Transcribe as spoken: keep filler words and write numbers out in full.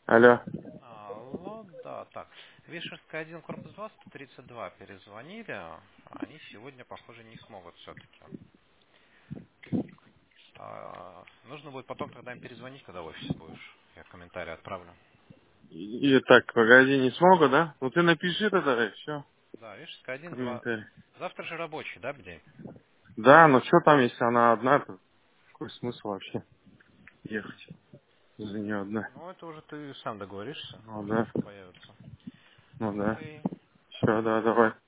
Алло. Алло, да, так. Вишерская один, корпус два, сто тридцать два перезвонили. Они сегодня, похоже, не смогут все-таки. А, нужно будет потом тогда им перезвонить, когда в офисе будешь. Я комментарий отправлю. И, и так, погоди, не смогу, да? Ну ты напиши тогда, и все. Да, Вишерская один, два. Комментарий. Завтра же рабочий, да, день? Да, ну что там, если она одна, то какой смысл вообще ехать за нее одна? Ну, это уже ты сам договоришься, Ну когда да, появится. ну да. Окей. Все, да, давай.